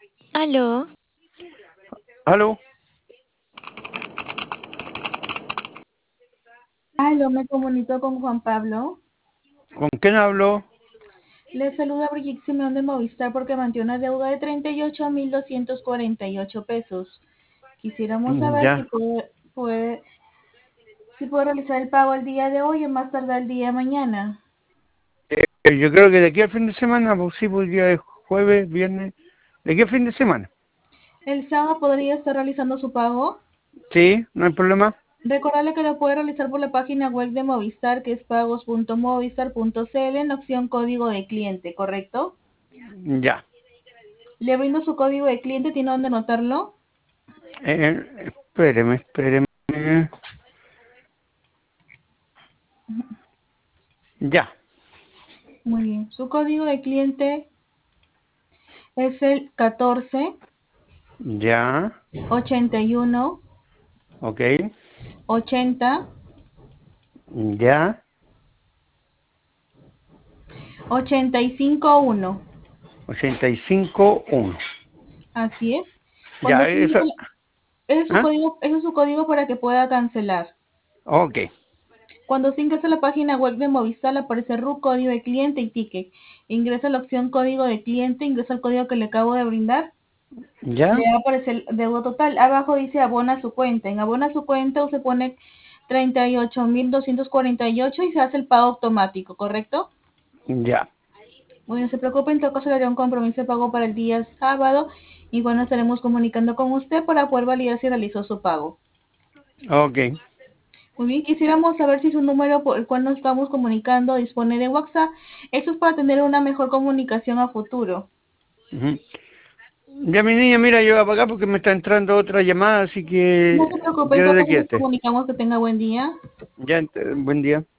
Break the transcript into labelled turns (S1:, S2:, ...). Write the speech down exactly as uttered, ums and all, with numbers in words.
S1: Aló,
S2: ¿Aló?
S3: Aló, me comunico con Juan Pablo.
S2: ¿Con quién hablo?
S3: Le saluda Brigitte Simeón de Movistar porque mantiene una deuda de treinta y ocho mil doscientos cuarenta y ocho pesos. Quisiéramos
S2: Mm,
S3: saber si
S2: Ya.
S3: puede, puede, si puede realizar el pago el día de hoy o más tardar el día de mañana.
S2: Eh, yo creo que de aquí al fin de semana, pues sí, pues día de jueves, viernes. ¿De aquí al fin de semana?
S3: El sábado podría estar realizando su pago.
S2: Sí, no hay problema.
S3: Recordarle que lo puede realizar por la página web de Movistar, que es pagos punto movistar punto cl en la opción código de cliente, ¿correcto?
S2: Ya.
S3: Le brindo su código de cliente, ¿tiene dónde anotarlo?
S2: Eh, espéreme, espéreme. Ya,
S3: Muy bien. Su código de cliente es el catorce
S2: ya,
S3: ochenta y uno
S2: ok,
S3: ochenta
S2: ya,
S3: ochenta y cinco uno.
S2: ochenta y cinco uno.
S3: Así es. Cuando
S2: Ya,
S3: se
S2: eso.
S3: ingrese, ese es su
S2: ¿Ah?
S3: código, ese es su código para que pueda cancelar.
S2: Ok,
S3: Cuando se ingresa a la página web de Movistar, le aparece R U, código de cliente y ticket. Ingresa la opción código de cliente, ingresa el código que le acabo de brindar.
S2: ya,
S3: Le va a aparecer el deuda total. Abajo dice abona su cuenta. En abona su cuenta usted pone treinta y ocho mil doscientos cuarenta y ocho y se hace el pago automático, ¿correcto?
S2: ya,
S3: Bueno, no se preocupe, en todo caso le haré un compromiso de pago para el día sábado y bueno, estaremos comunicando con usted para poder validar si realizó su pago.
S2: ok.
S3: Muy bien, quisiéramos saber si su número por el cual nos estamos comunicando dispone de WhatsApp. Eso es para tener una mejor comunicación a futuro.
S2: Ujú. Ya, mi niña, mira, yo voy a apagar porque me está entrando otra llamada, así
S3: No
S2: que
S3: se preocupe, en
S2: yo
S3: todo
S2: de
S3: caso
S2: aquí
S3: nos
S2: esté.
S3: comunicamos, que tenga buen día.
S2: Ya, ent- buen día.